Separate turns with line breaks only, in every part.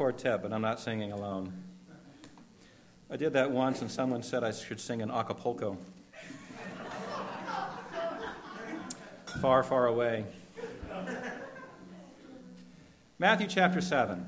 quartet, but I'm not singing alone. I did that once, and someone said I should sing in Acapulco. Far, far away. Matthew chapter 7.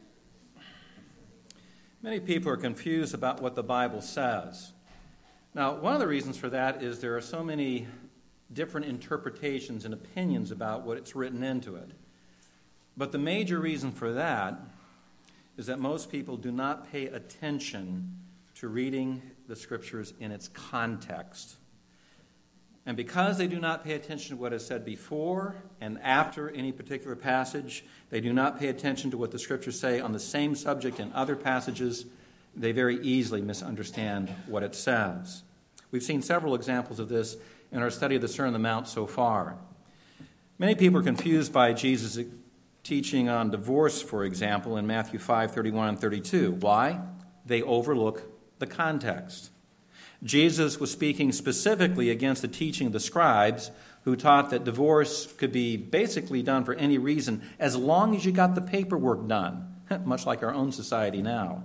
Many people are confused about what the Bible says. Now, one of the reasons for that is there are so many different interpretations and opinions about what it's written into it. But the major reason for that is that most people do not pay attention to reading the Scriptures in its context. And because they do not pay attention to what is said before and after any particular passage, they do not pay attention to what the Scriptures say on the same subject in other passages, they very easily misunderstand what it says. We've seen several examples of this in our study of the Sermon on the Mount so far. Many people are confused by Jesus' teaching on divorce, for example, in Matthew 5:31 and 32. Why? They overlook the context. Jesus was speaking specifically against the teaching of the scribes who taught that divorce could be basically done for any reason as long as you got the paperwork done, much like our own society now.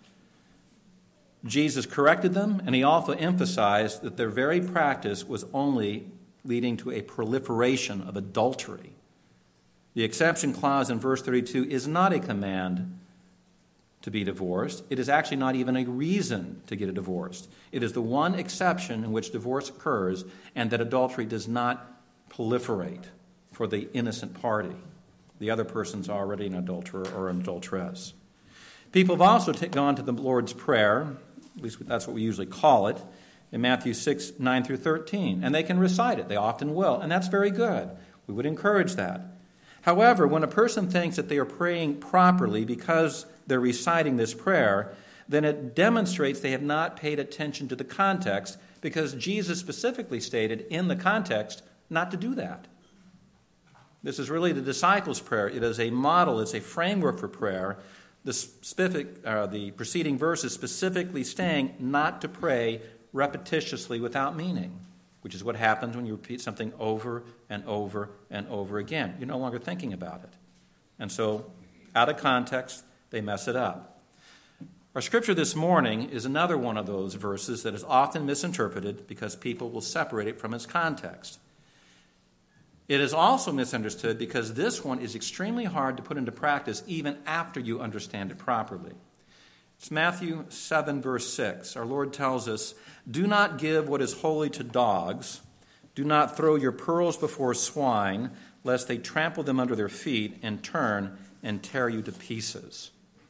Jesus corrected them, and he also emphasized that their very practice was only leading to a proliferation of adultery. The exception clause in verse 32 is not a command to be divorced. It is actually not even a reason to get a divorce. It is the one exception in which divorce occurs and that adultery does not proliferate for the innocent party. The other person's already an adulterer or an adulteress. People have also gone to the Lord's Prayer, at least that's what we usually call it, in Matthew 6, 9 through 13. And they can recite it. They often will. And that's very good. We would encourage that. However, when a person thinks that they are praying properly because they're reciting this prayer, then it demonstrates they have not paid attention to the context because Jesus specifically stated in the context not to do that. This is really the disciples' prayer. It is a model. It's a framework for prayer. The preceding verse is specifically saying not to pray repetitiously without meaning, which is what happens when you repeat something over and over and over again. You're no longer thinking about it. And so, out of context, they mess it up. Our scripture this morning is another one of those verses that is often misinterpreted because people will separate it from its context. It is also misunderstood because this one is extremely hard to put into practice even after you understand it properly. It's Matthew 7, verse 6. Our Lord tells us, "Do not give what is holy to dogs. Do not throw your pearls before swine, lest they trample them under their feet and turn and tear you to pieces."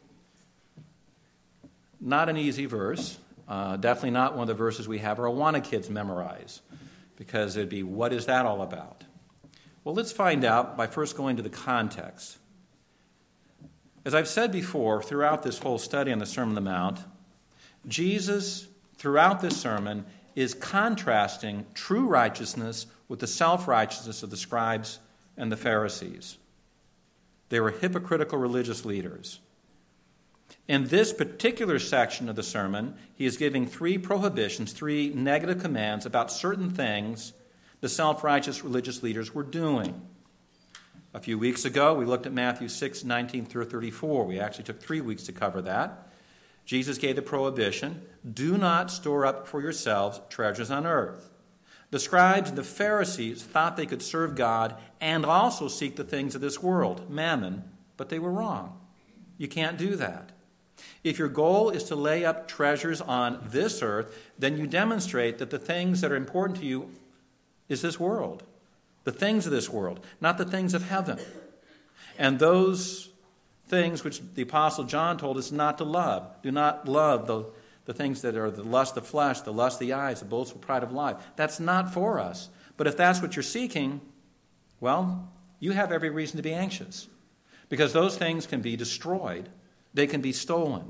Not an easy verse. Definitely not one of the verses we have our Awana kids memorize, because it'd be, what is that all about? Well, let's find out by first going to the context. As I've said before, throughout this whole study on the Sermon on the Mount, Jesus, throughout this sermon, is contrasting true righteousness with the self-righteousness of the scribes and the Pharisees. They were hypocritical religious leaders. In this particular section of the sermon, he is giving three prohibitions, three negative commands about certain things the self-righteous religious leaders were doing. A few weeks ago, we looked at Matthew 6, 19 through 34. We actually took 3 weeks to cover that. Jesus gave the prohibition, do not store up for yourselves treasures on earth. The scribes and the Pharisees thought they could serve God and also seek the things of this world, mammon, but they were wrong. You can't do that. If your goal is to lay up treasures on this earth, then you demonstrate that the things that are important to you is this world, the things of this world, not the things of heaven. And those things which the Apostle John told us not to love. Do not love the things that are the lust of the flesh, the lust of the eyes, the boastful pride of life. That's not for us. But if that's what you're seeking, well, you have every reason to be anxious, because those things can be destroyed. They can be stolen.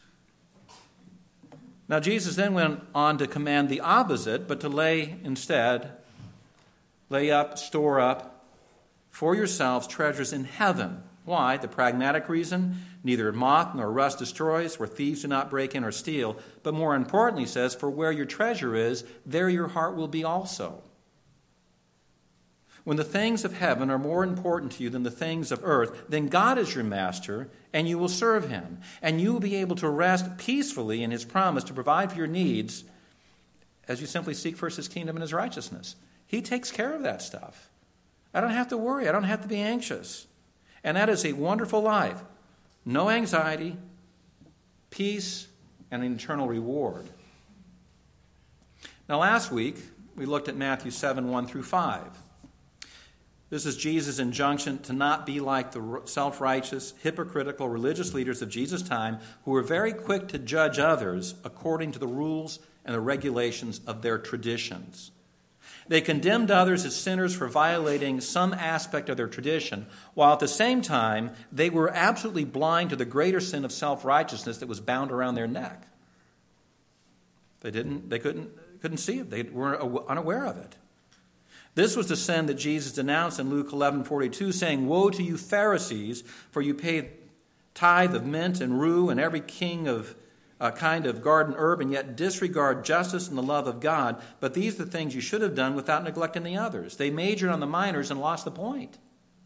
Now, Jesus then went on to command the opposite, but to lay up, store up for yourselves treasures in heaven. Why? The pragmatic reason, neither moth nor rust destroys, where thieves do not break in or steal, but more importantly says, for where your treasure is, there your heart will be also. When the things of heaven are more important to you than the things of earth, then God is your master, and you will serve him. And you will be able to rest peacefully in his promise to provide for your needs as you simply seek first his kingdom and his righteousness. He takes care of that stuff. I don't have to worry. I don't have to be anxious. And that is a wonderful life. No anxiety, peace, and an eternal reward. Now, last week, we looked at Matthew 7, 1 through 5. This is Jesus' injunction to not be like the self-righteous, hypocritical religious leaders of Jesus' time who were very quick to judge others according to the rules and the regulations of their traditions. They condemned others as sinners for violating some aspect of their tradition, while at the same time they were absolutely blind to the greater sin of self-righteousness that was bound around their neck. They couldn't see it. They were unaware of it. This was the sin that Jesus denounced in Luke 11:42, saying, "Woe to you Pharisees, for you pay tithe of mint and rue and every kind of garden herb, and yet disregard justice and the love of God. But these are the things you should have done without neglecting the others." They majored on the minors and lost the point.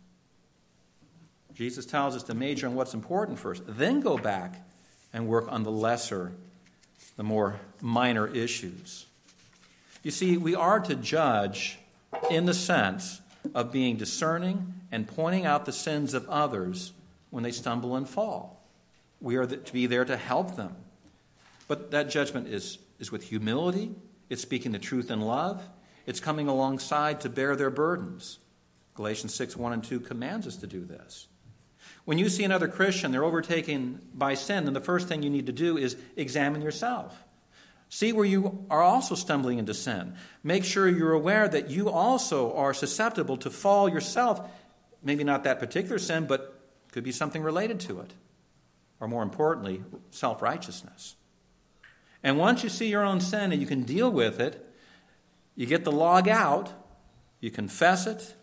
Jesus tells us to major on what's important first, then go back and work on the lesser, the more minor issues. You see, we are to judge in the sense of being discerning and pointing out the sins of others when they stumble and fall. We are to be there to help them. But that judgment is with humility. It's speaking the truth in love. It's coming alongside to bear their burdens. Galatians 6, 1 and 2 commands us to do this. When you see another Christian, they're overtaken by sin, then the first thing you need to do is examine yourself. See where you are also stumbling into sin. Make sure you're aware that you also are susceptible to fall yourself. Maybe not that particular sin, but could be something related to it. Or more importantly, self-righteousness. And once you see your own sin and you can deal with it, you get the log out, you confess it,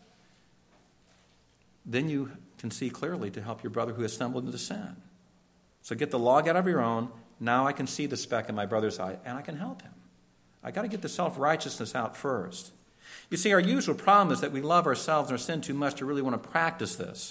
then you can see clearly to help your brother who has stumbled into sin. So get the log out of your own. Now I can see the speck in my brother's eye, and I can help him. I got to get the self-righteousness out first. You see, our usual problem is that we love ourselves and our sin too much to really want to practice this.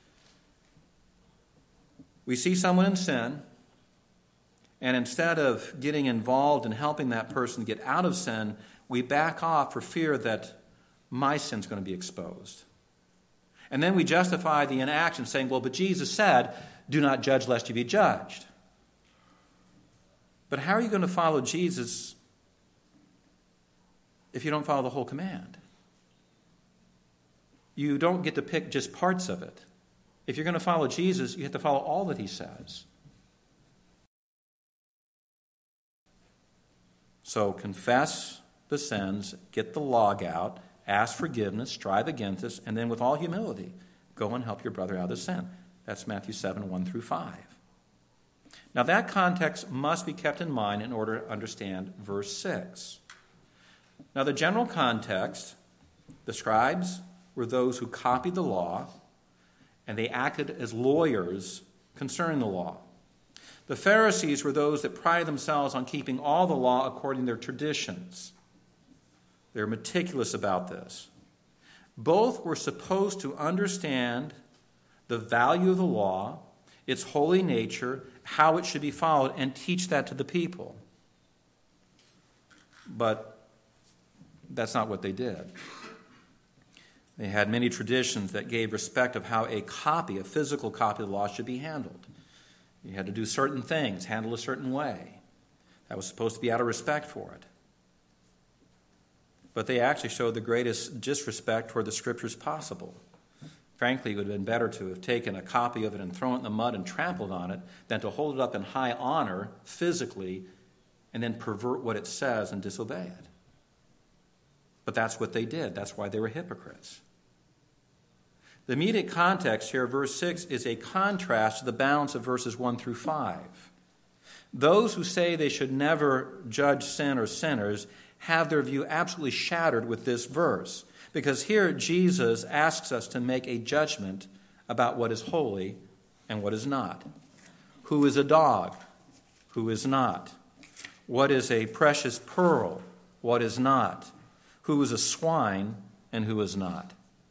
We see someone in sin, and instead of getting involved in helping that person get out of sin, we back off for fear that my sin's going to be exposed. And then we justify the inaction saying, well, but Jesus said, do not judge lest you be judged. But how are you going to follow Jesus if you don't follow the whole command? You don't get to pick just parts of it. If you're going to follow Jesus, you have to follow all that he says. So confess the sins, get the log out, ask forgiveness, strive against this, and then with all humility, go and help your brother out of sin. That's Matthew 7, 1 through 5. Now that context must be kept in mind in order to understand verse 6. Now the general context, the scribes were those who copied the law, and they acted as lawyers concerning the law. The Pharisees were those that prided themselves on keeping all the law according to their traditions. They're meticulous about this. Both were supposed to understand the value of the law, its holy nature, how it should be followed, and teach that to the people. But that's not what they did. They had many traditions that gave respect of how a physical copy of the law should be handled. You had to do certain things, handle a certain way. That was supposed to be out of respect for it. But they actually showed the greatest disrespect toward the Scriptures possible. Frankly, it would have been better to have taken a copy of it and thrown it in the mud and trampled on it than to hold it up in high honor physically and then pervert what it says and disobey it. But that's what they did. That's why they were hypocrites. The immediate context here, verse 6, is a contrast to the balance of verses 1 through 5. Those who say they should never judge sin or sinners have their view absolutely shattered with this verse. Because here Jesus asks us to make a judgment about what is holy and what is not. Who is a dog? Who is not? What is a precious pearl? What is not? Who is a swine and who is not?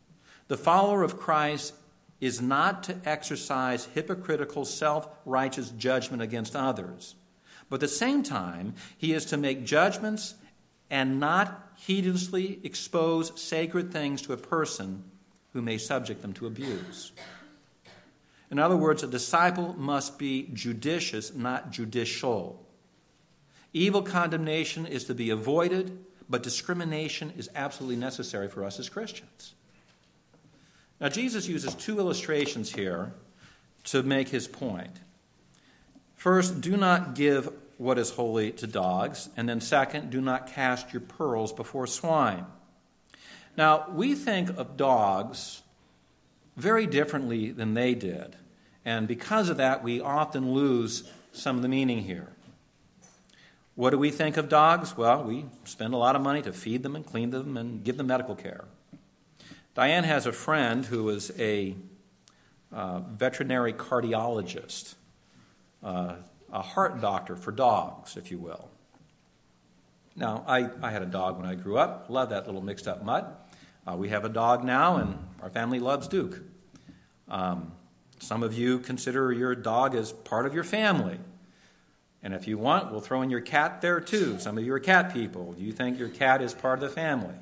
The follower of Christ is not to exercise hypocritical, self-righteous judgment against others. But at the same time, he is to make judgments and not heedlessly expose sacred things to a person who may subject them to abuse. In other words, a disciple must be judicious, not judicial. Evil condemnation is to be avoided, but discrimination is absolutely necessary for us as Christians. Now, Jesus uses two illustrations here to make his point. First, do not give what is holy to dogs. And then second, do not cast your pearls before swine. Now, we think of dogs very differently than they did. And because of that, we often lose some of the meaning here. What do we think of dogs? Well, we spend a lot of money to feed them and clean them and give them medical care. Diane has a friend who is a veterinary cardiologist, a heart doctor for dogs, if you will. Now, I had a dog when I grew up. Love that little mixed-up mutt. We have a dog now, and our family loves Duke. Some of you consider your dog as part of your family. And if you want, we'll throw in your cat there too. Some of you are cat people. Do you think your cat is part of the family?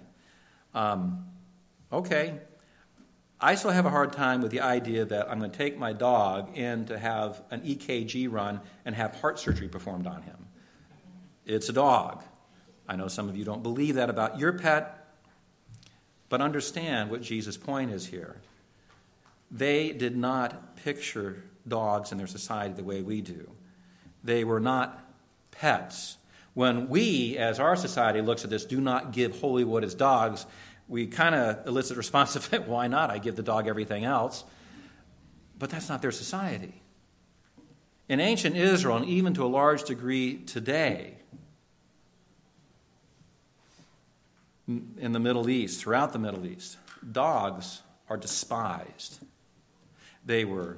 Okay. I still have a hard time with the idea that I'm going to take my dog in to have an EKG run and have heart surgery performed on him. It's a dog. I know some of you don't believe that about your pet, but understand what Jesus' point is here. They did not picture dogs in their society the way we do. They were not pets. When we, as our society looks at this, do not give holy what is dogs, we kind of elicit a response of, why not? I give the dog everything else. But that's not their society. In ancient Israel, and even to a large degree today, in the Middle East, throughout the Middle East, dogs are despised. They were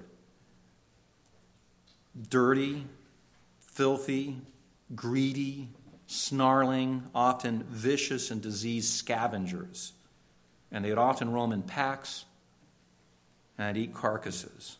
dirty, filthy, greedy, snarling, often vicious and diseased scavengers. And they would often roam in packs and eat carcasses.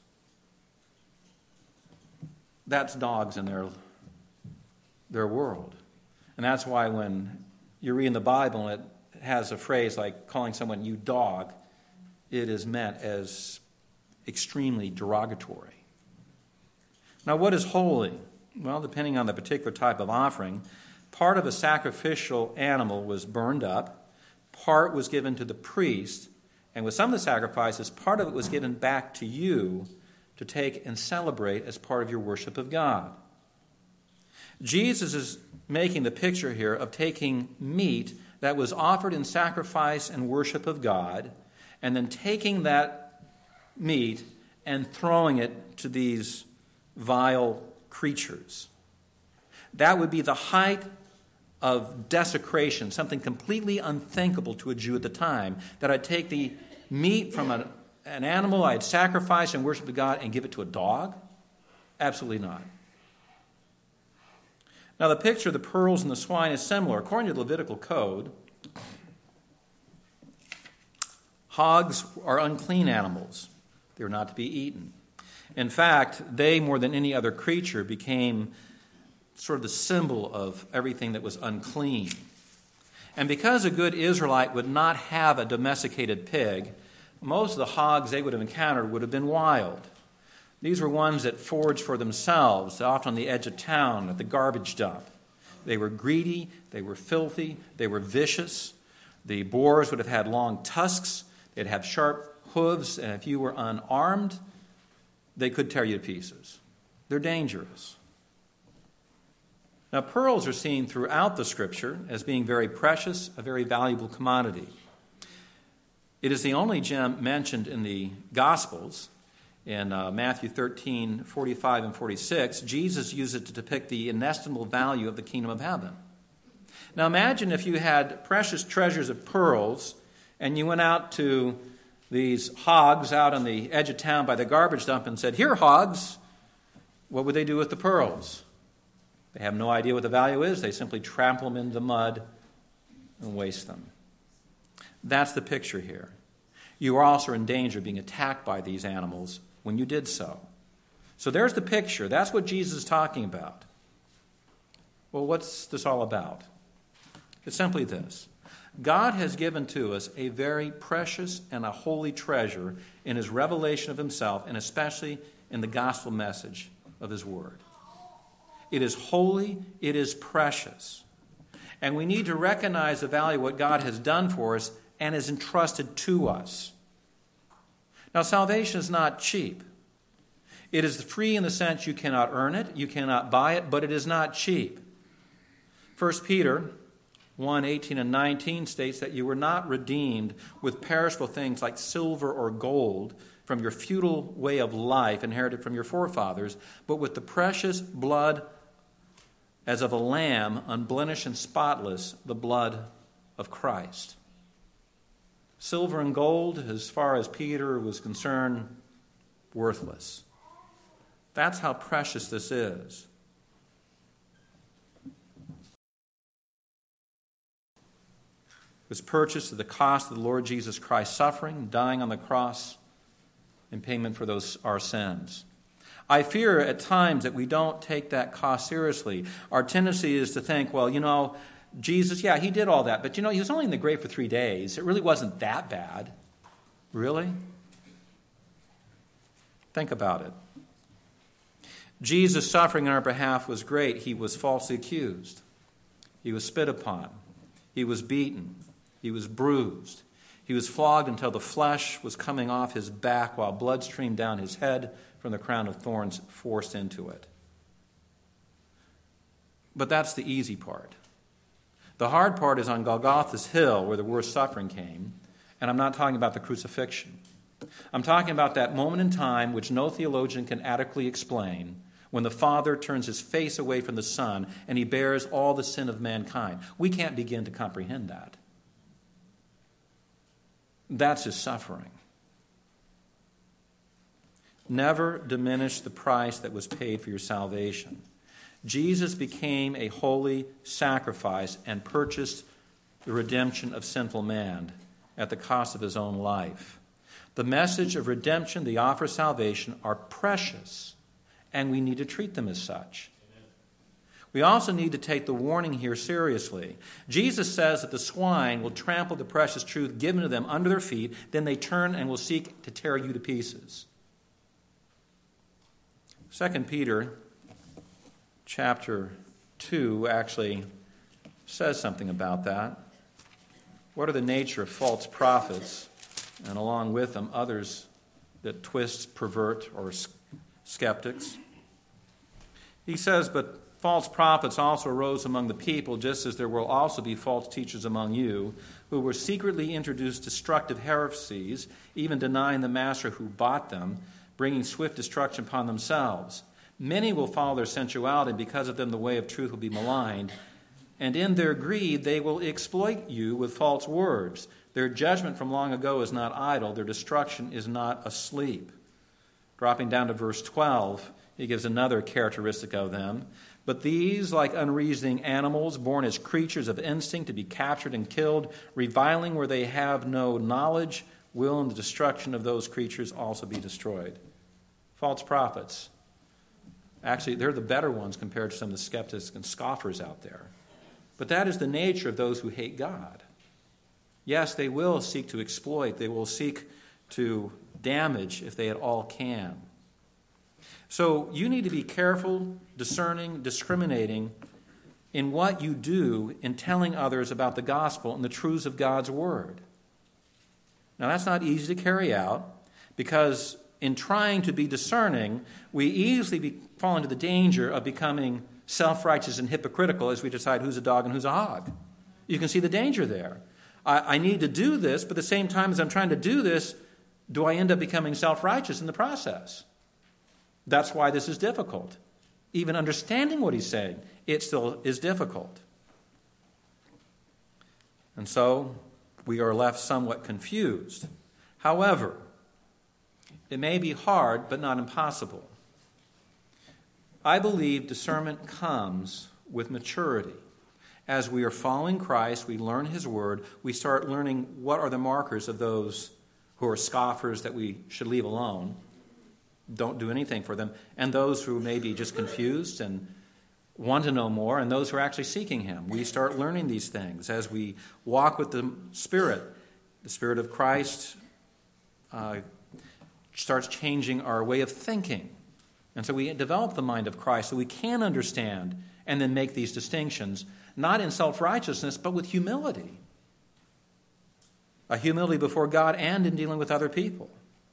That's dogs in their world. And that's why when you read in the Bible and it has a phrase like calling someone you dog, it is meant as extremely derogatory. Now, what is holy? Well, depending on the particular type of offering, part of a sacrificial animal was burned up, part was given to the priest, and with some of the sacrifices, part of it was given back to you to take and celebrate as part of your worship of God. Jesus is making the picture here of taking meat that was offered in sacrifice and worship of God, and then taking that meat and throwing it to these vile creatures. That would be the height of desecration, something completely unthinkable to a Jew at the time, that I'd take the meat from an animal I'd sacrificed and worship to God and give it to a dog? Absolutely not. Now, the picture of the pearls and the swine is similar. According to the Levitical code, hogs are unclean animals. They were not to be eaten. In fact, they, more than any other creature, became sort of the symbol of everything that was unclean. And because a good Israelite would not have a domesticated pig, most of the hogs they would have encountered would have been wild. These were ones that foraged for themselves, often on the edge of town, at the garbage dump. They were greedy, they were filthy, they were vicious. The boars would have had long tusks, they'd have sharp hooves, and if you were unarmed, they could tear you to pieces. They're dangerous. Now, pearls are seen throughout the Scripture as being very precious, a very valuable commodity. It is the only gem mentioned in the Gospels. In Matthew 13, 45 and 46, Jesus used it to depict the inestimable value of the kingdom of heaven. Now, imagine if you had precious treasures of pearls and you went out to these hogs out on the edge of town by the garbage dump and said, "Here, hogs," what would they do with the pearls? They have no idea what the value is. They simply trample them into the mud and waste them. That's the picture here. You are also in danger of being attacked by these animals when you did so. So there's the picture. That's what Jesus is talking about. Well, what's this all about? It's simply this. God has given to us a very precious and a holy treasure in his revelation of himself, and especially in the gospel message of his word. It is holy, it is precious. And we need to recognize the value of what God has done for us and has entrusted to us. Now, salvation is not cheap. It is free in the sense you cannot earn it, you cannot buy it, but it is not cheap. 1 Peter 1:18 and 19 states that you were not redeemed with perishable things like silver or gold from your futile way of life inherited from your forefathers, but with the precious blood as of a lamb, unblemished and spotless, the blood of Christ. Silver and gold, as far as Peter was concerned, worthless. That's how precious this is. It was purchased at the cost of the Lord Jesus Christ suffering, dying on the cross in payment for our sins. I fear at times that we don't take that cost seriously. Our tendency is to think, well, Jesus, yeah, he did all that, but he was only in the grave for 3 days. It really wasn't that bad. Really? Think about it. Jesus' suffering on our behalf was great. He was falsely accused. He was spit upon. He was beaten. He was bruised. He was flogged until the flesh was coming off his back while blood streamed down his head from the crown of thorns forced into it. But that's the easy part. The hard part is on Golgotha's hill where the worst suffering came, and I'm not talking about the crucifixion. I'm talking about that moment in time which no theologian can adequately explain, when the Father turns his face away from the Son and he bears all the sin of mankind. We can't begin to comprehend that. That's his suffering. Never diminish the price that was paid for your salvation. Jesus became a holy sacrifice and purchased the redemption of sinful man at the cost of his own life. The message of redemption, the offer of salvation, are precious, and we need to treat them as such. We also need to take the warning here seriously. Jesus says that the swine will trample the precious truth given to them under their feet, then they turn and will seek to tear you to pieces. 2 Peter chapter 2 actually says something about that. What are the nature of false prophets, and along with them others that twist, pervert, or skeptics? He says, but false prophets also arose among the people, just as there will also be false teachers among you, who will secretly introduce destructive heresies, even denying the master who bought them, bringing swift destruction upon themselves. Many will follow their sensuality, and because of them the way of truth will be maligned. And in their greed they will exploit you with false words. Their judgment from long ago is not idle, their destruction is not asleep. Dropping down to verse 12, he gives another characteristic of them. But these, like unreasoning animals, born as creatures of instinct to be captured and killed, reviling where they have no knowledge, will in the destruction of those creatures also be destroyed. False prophets. Actually, they're the better ones compared to some of the skeptics and scoffers out there. But that is the nature of those who hate God. Yes, they will seek to exploit. They will seek to damage if they at all can. So you need to be careful, discerning, discriminating in what you do in telling others about the gospel and the truths of God's word. Now, that's not easy to carry out because in trying to be discerning, we easily fall into the danger of becoming self-righteous and hypocritical as we decide who's a dog and who's a hog. You can see the danger there. I need to do this, but at the same time as I'm trying to do this, do I end up becoming self-righteous in the process? That's why this is difficult. Even understanding what he's saying, it still is difficult. And so we are left somewhat confused. However, it may be hard, but not impossible. I believe discernment comes with maturity. As we are following Christ, we learn his word, we start learning what are the markers of those who who are scoffers that we should leave alone. Don't do anything for them. And those who may be just confused and want to know more, and those who are actually seeking him. We start learning these things as we walk with the Spirit. The Spirit of Christ starts changing our way of thinking. And so we develop the mind of Christ so we can understand and then make these distinctions, not in self-righteousness, but with humility. A humility before God and in dealing with other people.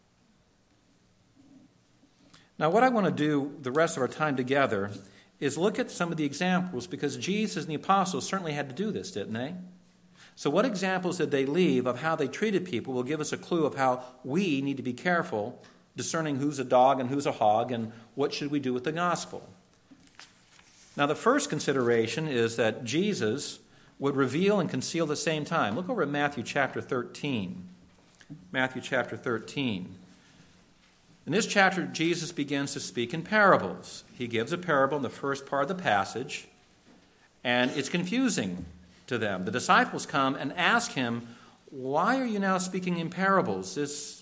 Now, what I want to do the rest of our time together is look at some of the examples, because Jesus and the apostles certainly had to do this, didn't they? So what examples did they leave of how they treated people will give us a clue of how we need to be careful discerning who's a dog and who's a hog and what should we do with the gospel. Now, the first consideration is that Jesus would reveal and conceal at the same time. Look over at Matthew chapter 13. Matthew chapter 13. In this chapter, Jesus begins to speak in parables. He gives a parable in the first part of the passage, and it's confusing to them. The disciples come and ask him, why are you now speaking in parables?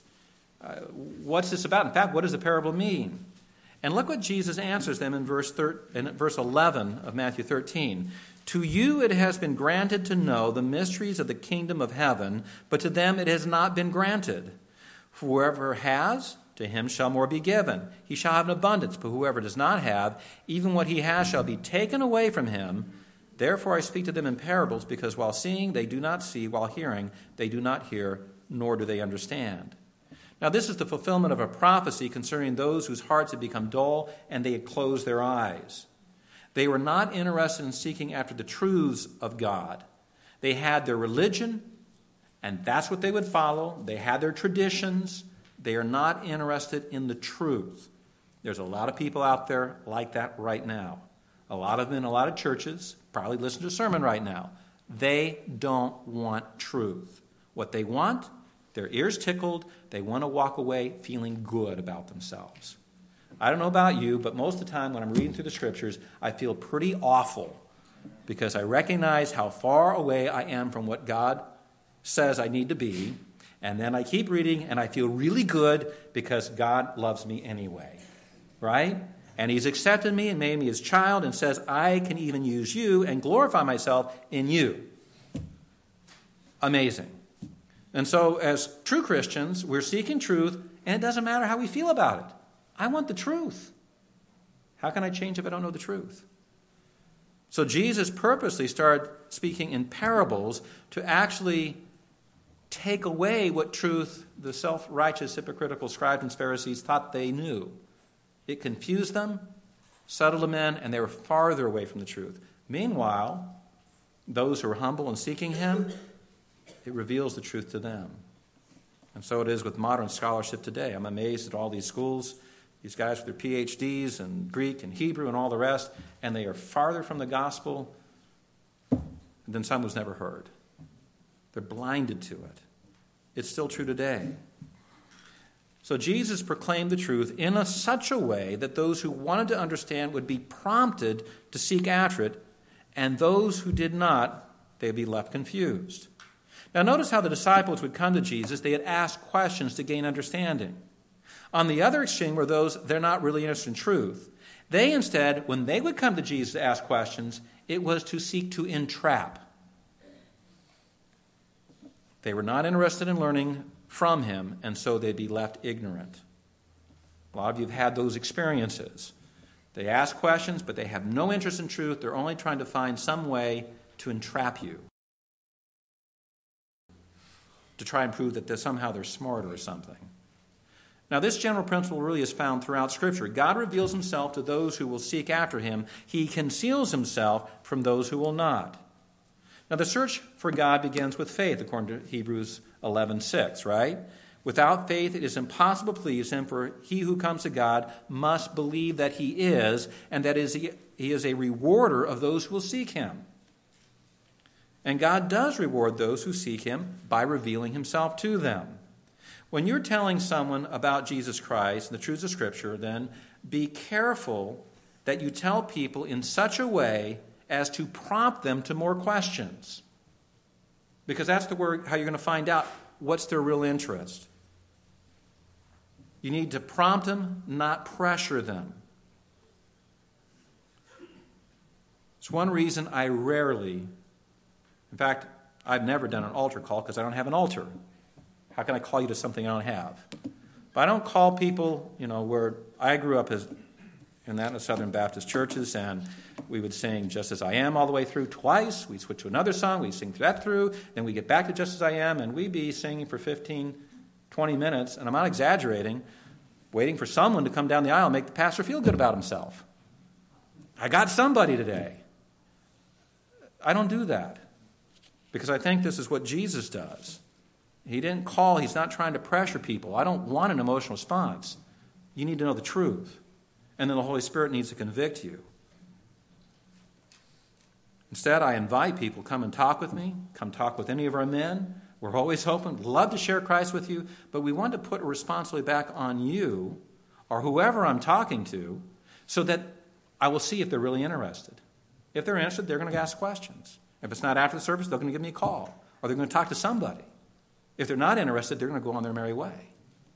What's this about? In fact, what does the parable mean? And look what Jesus answers them in verse 11 of Matthew 13. To you it has been granted to know the mysteries of the kingdom of heaven, but to them it has not been granted. For whoever has, to him shall more be given. He shall have an abundance, but whoever does not have, even what he has shall be taken away from him. Therefore I speak to them in parables, because while seeing they do not see, while hearing they do not hear, nor do they understand. Now this is the fulfillment of a prophecy concerning those whose hearts had become dull and they had closed their eyes. They were not interested in seeking after the truths of God. They had their religion, and that's what they would follow. They had their traditions. They are not interested in the truth. There's a lot of people out there like that right now. A lot of them in a lot of churches probably listen to a sermon right now. They don't want truth. What they want, their ears tickled, they want to walk away feeling good about themselves. I don't know about you, but most of the time when I'm reading through the scriptures, I feel pretty awful because I recognize how far away I am from what God says I need to be. And then I keep reading, and I feel really good because God loves me anyway, right? And he's accepted me and made me his child and says, I can even use you and glorify myself in you. Amazing. And so as true Christians, we're seeking truth, and it doesn't matter how we feel about it. I want the truth. How can I change if I don't know the truth? So Jesus purposely started speaking in parables to actually take away what truth the self-righteous, hypocritical scribes and Pharisees thought they knew. It confused them, settled them in, and they were farther away from the truth. Meanwhile, those who are humble and seeking him, it reveals the truth to them. And so it is with modern scholarship today. I'm amazed at all these schools, these guys with their PhDs in Greek and Hebrew and all the rest, and they are farther from the gospel than some who's never heard. They're blinded to it. It's still true today. So Jesus proclaimed the truth in such a way that those who wanted to understand would be prompted to seek after it, and those who did not, they'd be left confused. Now notice how the disciples would come to Jesus. They had asked questions to gain understanding. On the other extreme were those, they're not really interested in truth. They instead, when they would come to Jesus to ask questions, it was to seek to entrap. They were not interested in learning from him, and so they'd be left ignorant. A lot of you have had those experiences. They ask questions, but they have no interest in truth. They're only trying to find some way to entrap you, to try and prove that somehow they're smarter or something. Now, this general principle really is found throughout Scripture. God reveals himself to those who will seek after him. He conceals himself from those who will not. Now, the search for God begins with faith, according to Hebrews 11:6, right? Without faith, it is impossible to please him, for he who comes to God must believe that he is, and that he is a rewarder of those who will seek him. And God does reward those who seek him by revealing himself to them. When you're telling someone about Jesus Christ and the truths of Scripture, then be careful that you tell people in such a way as to prompt them to more questions. Because that's how you're going to find out what's their real interest. You need to prompt them, not pressure them. It's one reason I rarely, in fact, I've never done an altar call because I don't have an altar. How can I call you to something I don't have? But I don't call people, where I grew up in the Southern Baptist churches, and we would sing Just As I Am all the way through twice. We'd switch to another song. We'd sing that through. Then we get back to Just As I Am, and we'd be singing for 15, 20 minutes, and I'm not exaggerating, waiting for someone to come down the aisle and make the pastor feel good about himself. I got somebody today. I don't do that because I think this is what Jesus does. He didn't call. He's not trying to pressure people. I don't want an emotional response. You need to know the truth. And then the Holy Spirit needs to convict you. Instead, I invite people, come and talk with me. Come talk with any of our men. We're always open. Love to share Christ with you. But we want to put a responsibility back on you or whoever I'm talking to so that I will see if they're really interested. If they're interested, they're going to ask questions. If it's not after the service, they're going to give me a call. Or they're going to talk to somebody. If they're not interested, they're going to go on their merry way.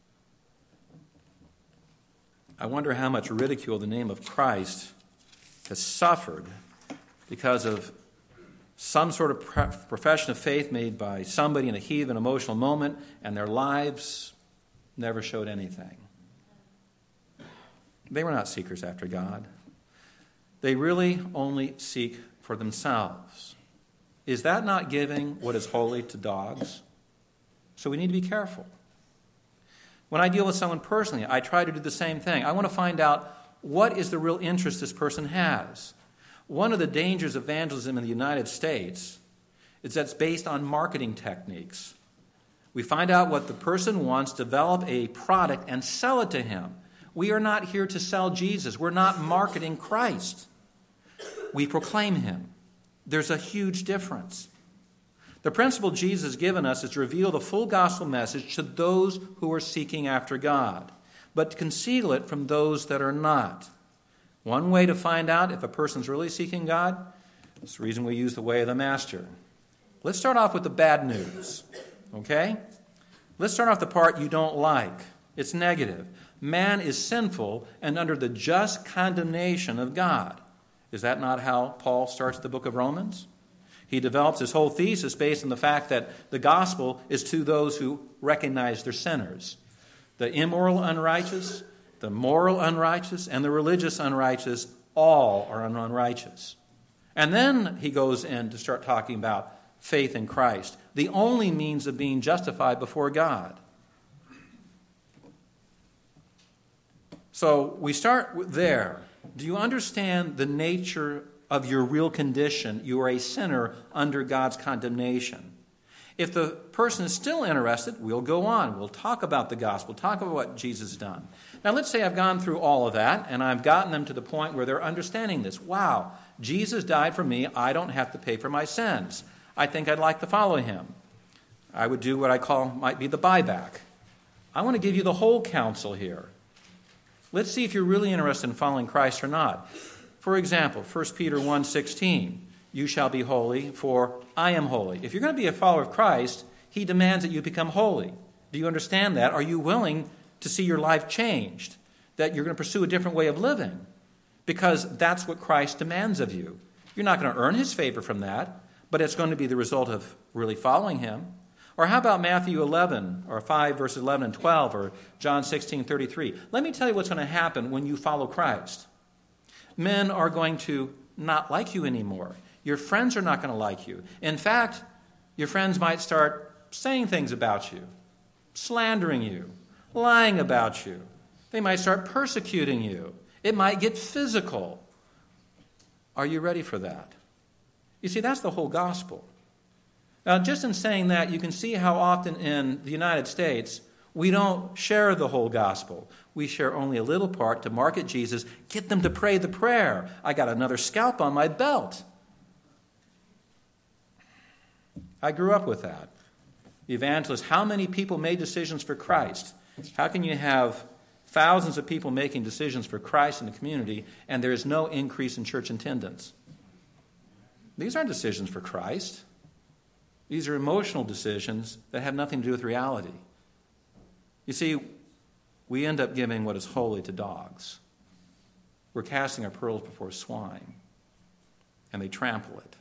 I wonder how much ridicule the name of Christ has suffered because of some sort of profession of faith made by somebody in a heat of an emotional moment, and their lives never showed anything. They were not seekers after God. They really only seek for themselves. Is that not giving what is holy to dogs? So we need to be careful. When I deal with someone personally, I try to do the same thing. I want to find out what is the real interest this person has. One of the dangers of evangelism in the United States is that it's based on marketing techniques. We find out what the person wants, develop a product, and sell it to him. We are not here to sell Jesus. We're not marketing Christ. We proclaim him. There's a huge difference. The principle Jesus has given us is to reveal the full gospel message to those who are seeking after God, but to conceal it from those that are not. One way to find out if a person's really seeking God is the reason we use the way of the Master. Let's start off with the bad news, okay? Let's start off the part you don't like. It's negative. Man is sinful and under the just condemnation of God. Is that not how Paul starts the book of Romans? He develops his whole thesis based on the fact that the gospel is to those who recognize they're sinners. The immoral unrighteous, the moral unrighteous, and the religious unrighteous, all are unrighteous. And then he goes in to start talking about faith in Christ, the only means of being justified before God. So we start there. Do you understand the nature of your real condition? You are a sinner under God's condemnation. If the person is still interested, we'll go on. We'll talk about the gospel, talk about what Jesus has done. Now, let's say I've gone through all of that, and I've gotten them to the point where they're understanding this. Wow, Jesus died for me. I don't have to pay for my sins. I think I'd like to follow him. I would do what I call might be the buyback. I want to give you the whole counsel here. Let's see if you're really interested in following Christ or not. For example, 1 Peter 1:16, you shall be holy, for I am holy. If you're going to be a follower of Christ, he demands that you become holy. Do you understand that? Are you willing to see your life changed? That you're going to pursue a different way of living? Because that's what Christ demands of you. You're not going to earn his favor from that, but it's going to be the result of really following him. Or how about Matthew 11, or 5 verses 11 and 12, or John 16:33? Let me tell you what's going to happen when you follow Christ. Men are going to not like you anymore. Your friends are not going to like you. In fact, your friends might start saying things about you, slandering you, lying about you. They might start persecuting you. It might get physical. Are you ready for that? You see, that's the whole gospel. Now, just in saying that, you can see how often in the United States we don't share the whole gospel. We share only a little part to market Jesus, get them to pray the prayer. I got another scalp on my belt. I grew up with that. The evangelist, how many people made decisions for Christ? How can you have thousands of people making decisions for Christ in the community and there is no increase in church attendance? These aren't decisions for Christ. These are emotional decisions that have nothing to do with reality. You see, we end up giving what is holy to dogs. We're casting our pearls before swine, and they trample it.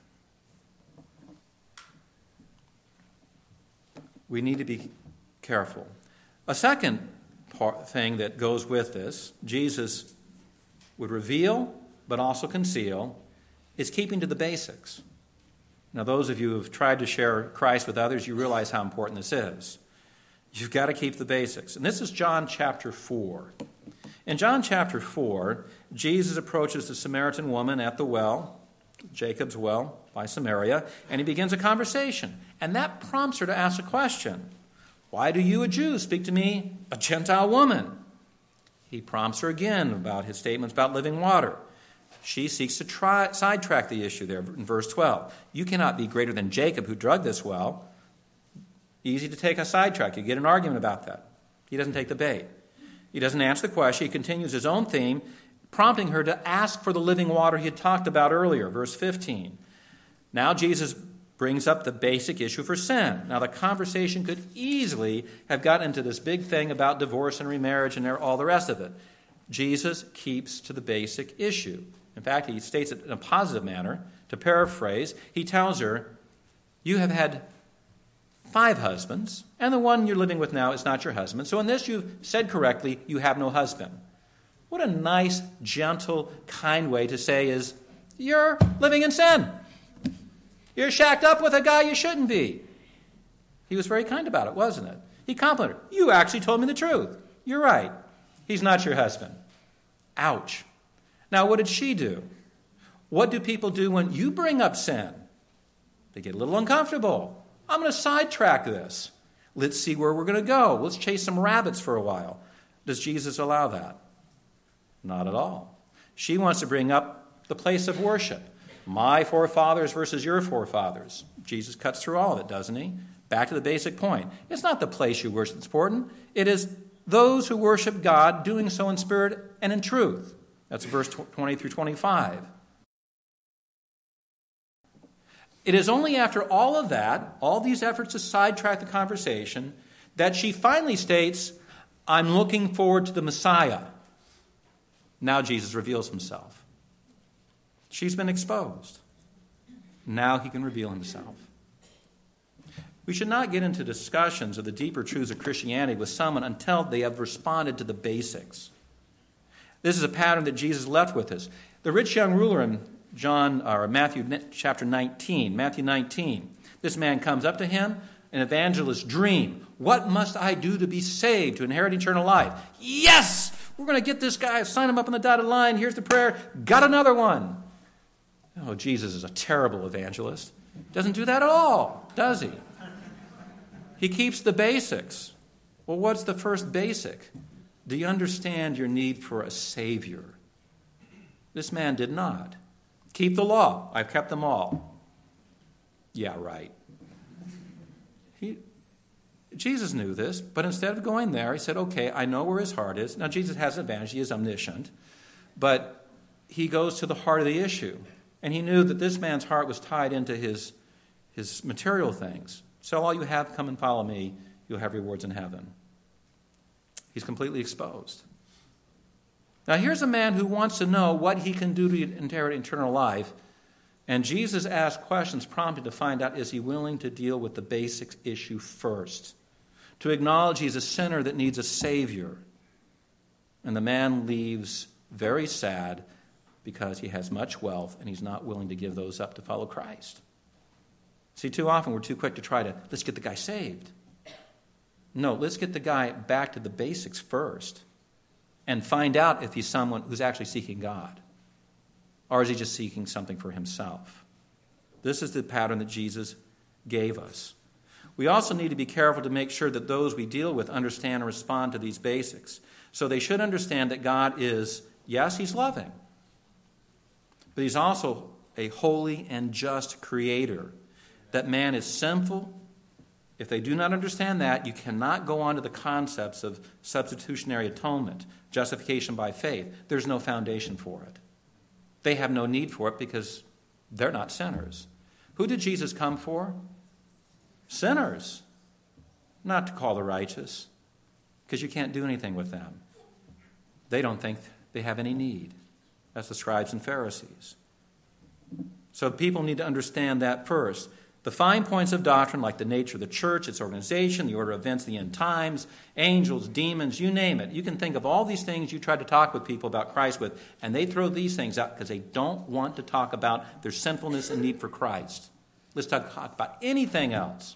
We need to be careful. A second thing that goes with this, Jesus would reveal but also conceal, is keeping to the basics. Now, those of you who have tried to share Christ with others, you realize how important this is. You've got to keep the basics. And this is John chapter 4. In John chapter 4, Jesus approaches the Samaritan woman at the well, Jacob's well by Samaria, and he begins a conversation. And that prompts her to ask a question. Why do you, a Jew, speak to me, a Gentile woman? He prompts her again about his statements about living water. She seeks to sidetrack the issue there in verse 12. You cannot be greater than Jacob, who dug this well. Easy to take a sidetrack. You get an argument about that. He doesn't take the bait. He doesn't answer the question. He continues his own theme, prompting her to ask for the living water he had talked about earlier, verse 15. Now Jesus brings up the basic issue for sin. Now the conversation could easily have gotten into this big thing about divorce and remarriage and all the rest of it. Jesus keeps to the basic issue. In fact, he states it in a positive manner. To paraphrase, he tells her, you have had 5 husbands, and the one you're living with now is not your husband. So in this you've said correctly, you have no husband. What a nice, gentle, kind way to say is, you're living in sin. You're shacked up with a guy you shouldn't be. He was very kind about it, wasn't it? He complimented her. You actually told me the truth. You're right. He's not your husband. Ouch. Now, what did she do? What do people do when you bring up sin? They get a little uncomfortable. I'm going to sidetrack this. Let's see where we're going to go. Let's chase some rabbits for a while. Does Jesus allow that? Not at all. She wants to bring up the place of worship. My forefathers versus your forefathers. Jesus cuts through all of it, doesn't he? Back to the basic point. It's not the place you worship that's important. It is those who worship God doing so in spirit and in truth. That's verse 20 through 25. It is only after all of that, all these efforts to sidetrack the conversation, that she finally states, I'm looking forward to the Messiah. Now Jesus reveals himself. She's been exposed. Now he can reveal himself. We should not get into discussions of the deeper truths of Christianity with someone until they have responded to the basics. This is a pattern that Jesus left with us. The rich young ruler in Matthew chapter 19, this man comes up to him, an evangelist's dream. What must I do to be saved, to inherit eternal life? Yes! We're going to get this guy, sign him up on the dotted line. Here's the prayer. Got another one. Oh, Jesus is a terrible evangelist. Doesn't do that at all, does he? He keeps the basics. Well, what's the first basic? Do you understand your need for a Savior? This man did not. Keep the law. I've kept them all. Yeah, right. Jesus knew this, but instead of going there, he said, okay, I know where his heart is. Now, Jesus has an advantage. He is omniscient. But he goes to the heart of the issue. And he knew that this man's heart was tied into his material things. Sell all you have, come and follow me. You'll have rewards in heaven. He's completely exposed. Now, here's a man who wants to know what he can do to inherit eternal life. And Jesus asked questions prompted to find out, is he willing to deal with the basic issue first? To acknowledge he's a sinner that needs a Savior. And the man leaves very sad because he has much wealth and he's not willing to give those up to follow Christ. See, too often we're too quick to try to, let's get the guy saved. No, let's get the guy back to the basics first and find out if he's someone who's actually seeking God. Or is he just seeking something for himself? This is the pattern that Jesus gave us. We also need to be careful to make sure that those we deal with understand and respond to these basics. So they should understand that God is, yes, he's loving, but he's also a holy and just creator. That man is sinful. If they do not understand that, you cannot go on to the concepts of substitutionary atonement, justification by faith. There's no foundation for it. They have no need for it because they're not sinners. Who did Jesus come for? Sinners. Not to call the righteous. because you can't do anything with them. They don't think they have any need. That's the scribes and Pharisees. So people need to understand that first. The fine points of doctrine, like the nature of the church, its organization, the order of events, the end times, angels, demons, you name it. You can think of all these things you try to talk with people about Christ with, and they throw these things out because they don't want to talk about their sinfulness and need for Christ. Let's talk about anything else.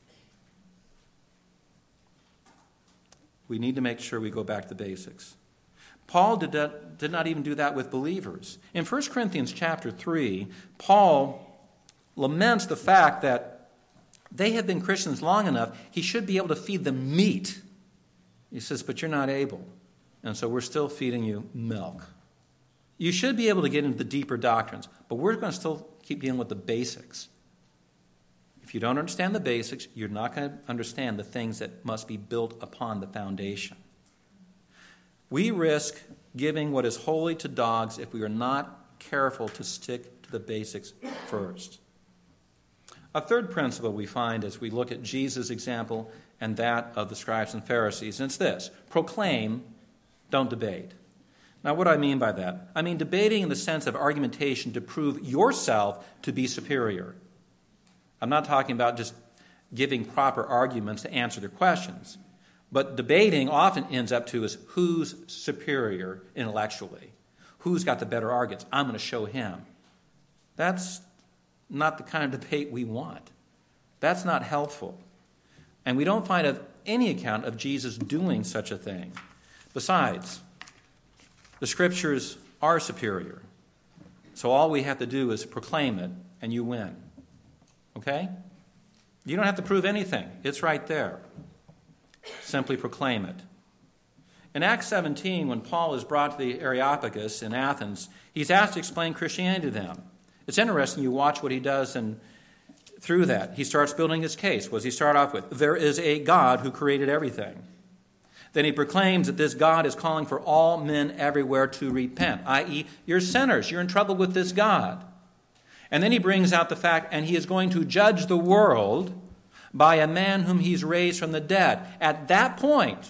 We need to make sure we go back to the basics. Paul did not even do that with believers. In 1 Corinthians chapter 3, Paul laments the fact that they have been Christians long enough, he should be able to feed them meat. He says, but you're not able. And so we're still feeding you milk. You should be able to get into the deeper doctrines, but we're going to still keep dealing with the basics. If you don't understand the basics, you're not going to understand the things that must be built upon the foundation. We risk giving what is holy to dogs if we are not careful to stick to the basics first. A third principle we find as we look at Jesus' example and that of the scribes and Pharisees, and it's this: proclaim, don't debate. Now, what do I mean by that? I mean debating in the sense of argumentation to prove yourself to be superior. I'm not talking about just giving proper arguments to answer their questions, but debating often ends up to is who's superior intellectually, who's got the better arguments. I'm going to show him. That's not the kind of debate we want. That's not helpful. And we don't find of any account of Jesus doing such a thing. Besides, the Scriptures are superior. So all we have to do is proclaim it, and you win. Okay? You don't have to prove anything. It's right there. Simply proclaim it. In Acts 17, when Paul is brought to the Areopagus in Athens, he's asked to explain Christianity to them. It's interesting, you watch what he does, and through that, he starts building his case. What does he start off with? There is a God who created everything. Then he proclaims that this God is calling for all men everywhere to repent, i.e., you're sinners, you're in trouble with this God. And then he brings out the fact, and he is going to judge the world by a man whom he's raised from the dead. At that point,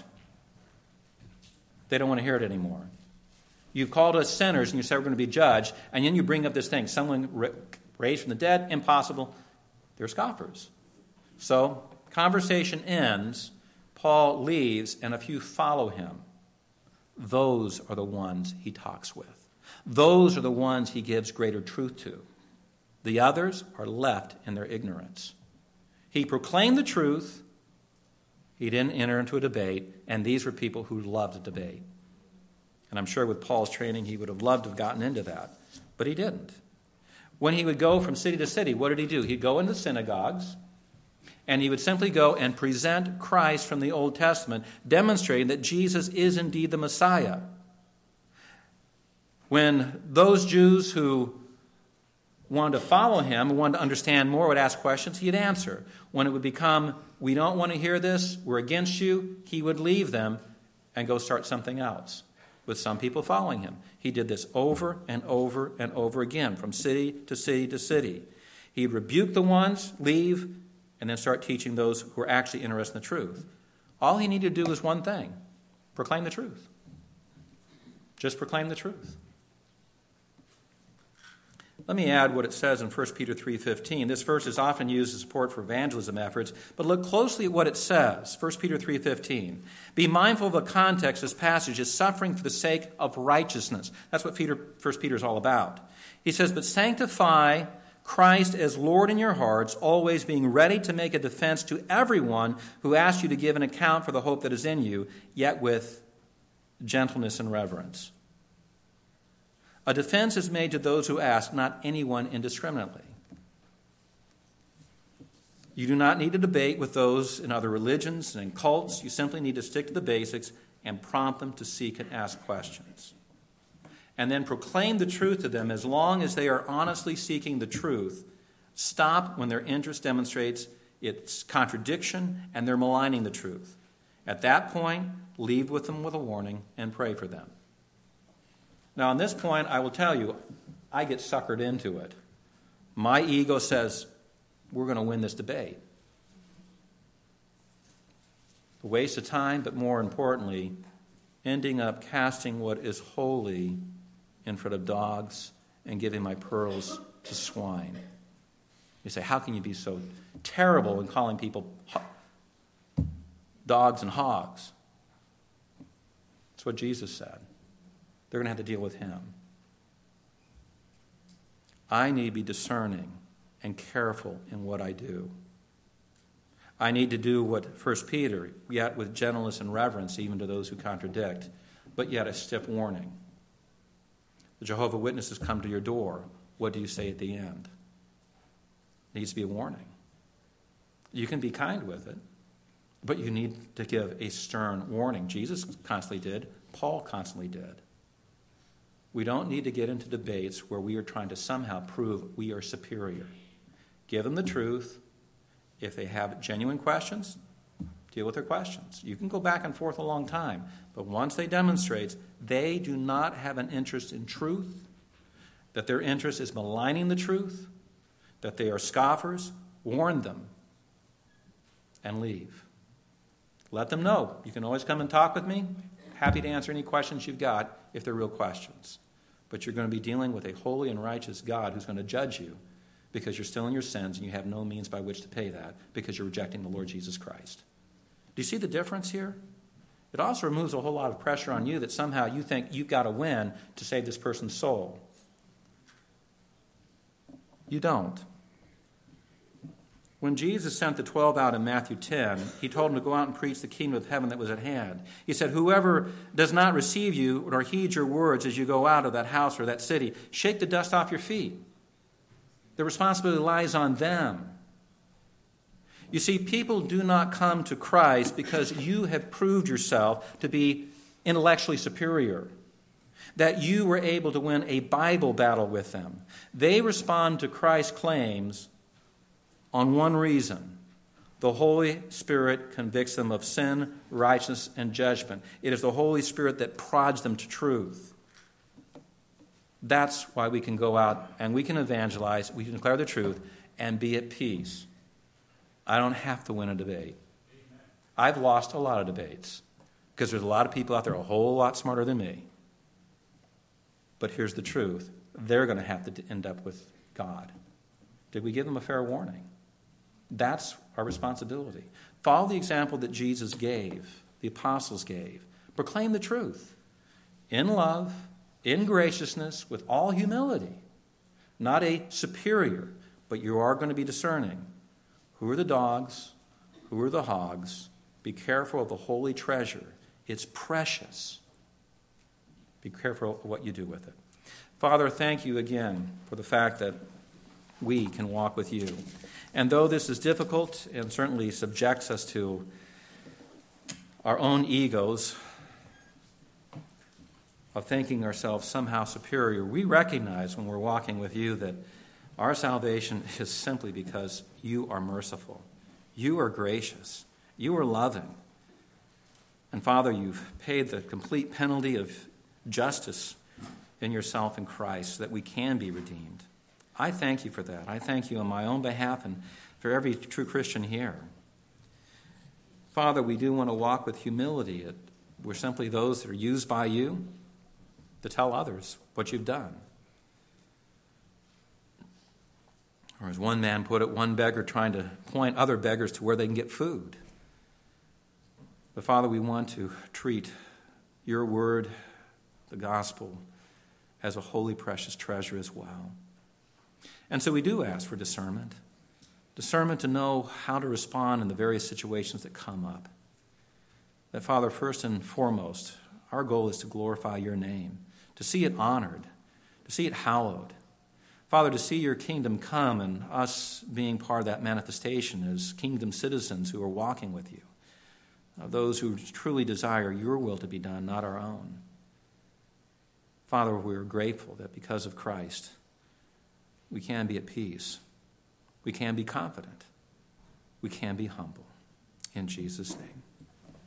they don't want to hear it anymore. You've called us sinners, and you say we're going to be judged, and then you bring up this thing, someone raised from the dead, impossible. They're scoffers. So, conversation ends, Paul leaves, and a few follow him. Those are the ones he talks with. Those are the ones he gives greater truth to. The others are left in their ignorance. He proclaimed the truth. He didn't enter into a debate, and these were people who loved to debate. And I'm sure with Paul's training, he would have loved to have gotten into that, but he didn't. When he would go from city to city, what did he do? He'd go into synagogues, and he would simply go and present Christ from the Old Testament, demonstrating that Jesus is indeed the Messiah. When those Jews who wanted to follow him, wanted to understand more, would ask questions, he'd answer. When it would become, we don't want to hear this, we're against you, he would leave them and go start something else, with some people following him. He did this over and over and over again, from city to city to city. He'd rebuke the ones, leave, and then start teaching those who are actually interested in the truth. All he needed to do was one thing: proclaim the truth. Just proclaim the truth. Let me add what it says in 1 Peter 3:15. This verse is often used as support for evangelism efforts, but look closely at what it says. 1 Peter 3:15. Be mindful of the context this passage is suffering for the sake of righteousness. That's what 1 Peter is all about. He says, but sanctify Christ as Lord in your hearts, always being ready to make a defense to everyone who asks you to give an account for the hope that is in you, yet with gentleness and reverence. A defense is made to those who ask, not anyone indiscriminately. You do not need to debate with those in other religions and in cults. You simply need to stick to the basics and prompt them to seek and ask questions. And then proclaim the truth to them as long as they are honestly seeking the truth. Stop when their interest demonstrates its contradiction and they're maligning the truth. At that point, leave with them with a warning and pray for them. Now, on this point, I will tell you, I get suckered into it. My ego says, we're going to win this debate. a waste of time, but more importantly, ending up casting what is holy in front of dogs and giving my pearls to swine. You say, how can you be so terrible in calling people dogs and hogs? That's what Jesus said. They're going to have to deal with him. I need to be discerning and careful in what I do. I need to do what 1 Peter, yet with gentleness and reverence, even to those who contradict, but yet a stiff warning. The Jehovah's Witnesses come to your door. What do you say at the end? It needs to be a warning. You can be kind with it, but you need to give a stern warning. Jesus constantly did. Paul constantly did. We don't need to get into debates where we are trying to somehow prove we are superior. Give them the truth. If they have genuine questions, deal with their questions. You can go back and forth a long time, but once they demonstrate they do not have an interest in truth, that their interest is maligning the truth, that they are scoffers, warn them and leave. Let them know. You can always come and talk with me. Happy to answer any questions you've got if they're real questions. But you're going to be dealing with a holy and righteous God who's going to judge you because you're still in your sins and you have no means by which to pay that because you're rejecting the Lord Jesus Christ. Do you see the difference here? It also removes a whole lot of pressure on you that somehow you think you've got to win to save this person's soul. You don't. When Jesus sent the 12 out in Matthew 10, he told them to go out and preach the kingdom of heaven that was at hand. He said, whoever does not receive you or heed your words as you go out of that house or that city, shake the dust off your feet. The responsibility lies on them. You see, people do not come to Christ because you have proved yourself to be intellectually superior, that you were able to win a Bible battle with them. They respond to Christ's claims on one reason. The Holy Spirit convicts them of sin, righteousness, and judgment. It is the Holy Spirit that prods them to truth. That's why we can go out and we can evangelize, we can declare the truth, and be at peace. I don't have to win a debate. I've lost a lot of debates because there's a lot of people out there a whole lot smarter than me. But here's the truth. They're going to have to end up with God. Did we give them a fair warning? That's our responsibility. Follow the example that Jesus gave, the apostles gave. Proclaim the truth in love, in graciousness, with all humility. Not a superior, but you are going to be discerning. Who are the dogs? Who are the hogs? Be careful of the holy treasure. It's precious. Be careful of what you do with it. Father, thank you again for the fact that we can walk with you. And though this is difficult and certainly subjects us to our own egos of thinking ourselves somehow superior, we recognize when we're walking with you that our salvation is simply because you are merciful. You are gracious. You are loving. And Father, you've paid the complete penalty of justice in yourself in Christ so that we can be redeemed. I thank you for that. I thank you on my own behalf and for every true Christian here. Father, we do want to walk with humility. We're simply those that are used by you to tell others what you've done. Or as one man put it, one beggar trying to point other beggars to where they can get food. But Father, we want to treat your word, the gospel, as a holy, precious treasure as well. And so we do ask for discernment. Discernment to know how to respond in the various situations that come up. That, Father, first and foremost, our goal is to glorify your name, to see it honored, to see it hallowed. Father, to see your kingdom come and us being part of that manifestation as kingdom citizens who are walking with you. Those who truly desire your will to be done, not our own. Father, we are grateful that because of Christ, we can be at peace. We can be confident. We can be humble. In Jesus' name.